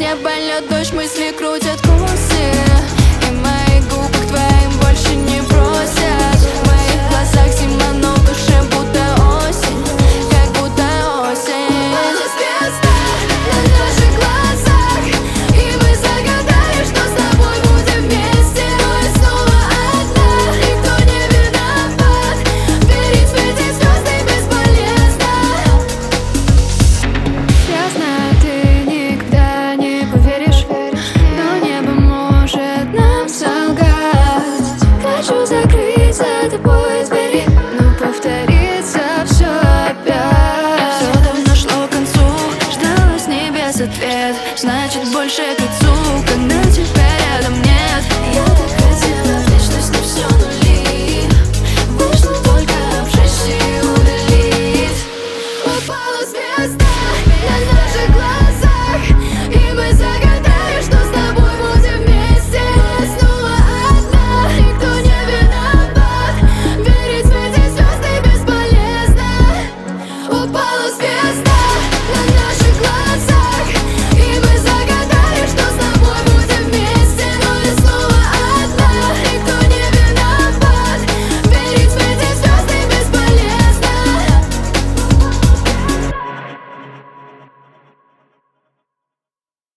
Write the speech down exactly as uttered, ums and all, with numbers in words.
Мне больет дождь, мысли крутят косы, и мои губы к твоим больше не просят. В моих глазах зима, но в душе будто осень, как будто осень. Она звезда на наших глазах, и мы загадали, что с тобой будем вместе. Но я снова одна, никто не виноват. Верить в эти звезды бесполезно. Я знаю, ты никогда не поверишь, но небо может нам солгать. Хочу закрыть за тобой двери, но повторится все опять. Все давно шло к концу, ждала с небес ответ. Значит, больше к отцу, когда тебя рядом нет. Я так хотела вечность, но все нуль.